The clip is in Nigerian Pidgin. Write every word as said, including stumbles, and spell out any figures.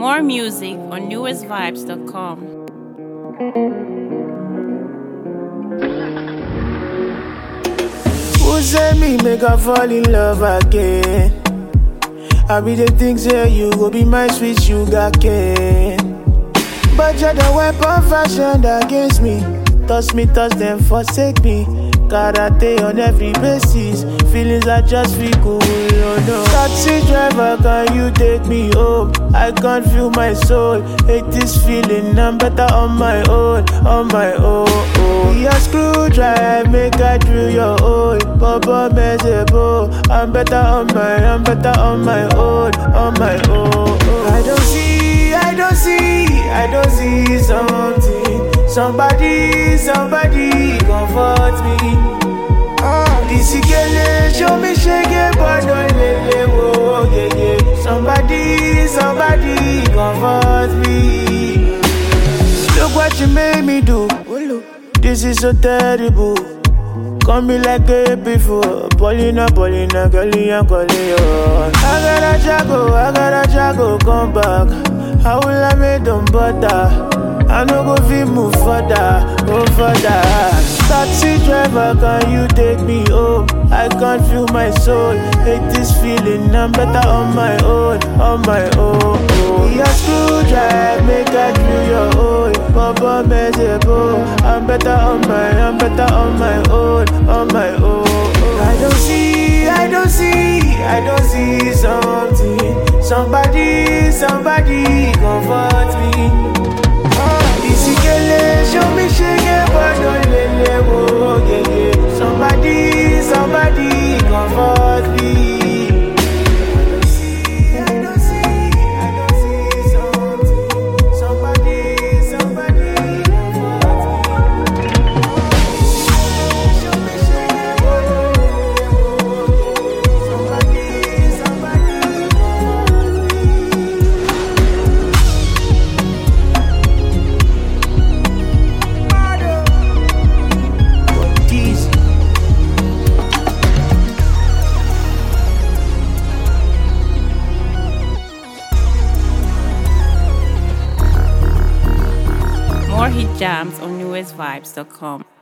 More music on newest vibes dot com. Who say me make I fall in love again? I be the things say you go be my sweet sugar cane. But you're the weapon fashioned against me. Toss me, toss them, forsake me. Karate on every basis. Feelings are just feel cool, oh no. Taxi driver, can you take me home? I can't feel my soul. Hate this feeling, I'm better on my own, on my own. Oh. Be a screwdriver, make I drill your hole. Papa miserable, I'm better on my, I'm better on my own, on my own. Oh. I don't see, I don't see, I don't see something. Somebody, somebody comfort me. Oh, this girl show me shake it, but don't let it go, yeah, yeah. Somebody, somebody comfort me. Look what you made me do. This is so terrible. Come me like a before. Paulina, Paulina, Galia, Galia. I gotta jago, I gotta jago, come back. How will I make them butter? I no go fit move further, go further. Taxi driver, can you take me home? I can't feel my soul. Hate this feeling, I'm better on my own, on my own. Be a screwdriver, make I drill your hole. Papa miserable, I'm better on my, I'm better on my own, on my own. I don't see, I don't see, I don't see something. Somebody, somebody comfort me. This girl show me shake it, but don't let it go, yeah, yeah. Somebody, somebody comfort me. I don't see, I don't see something. Somebody, somebody comfort me. Show me shake it, but don't let it go. Somebody, somebody comfort More hit jams on newest vibes dot com.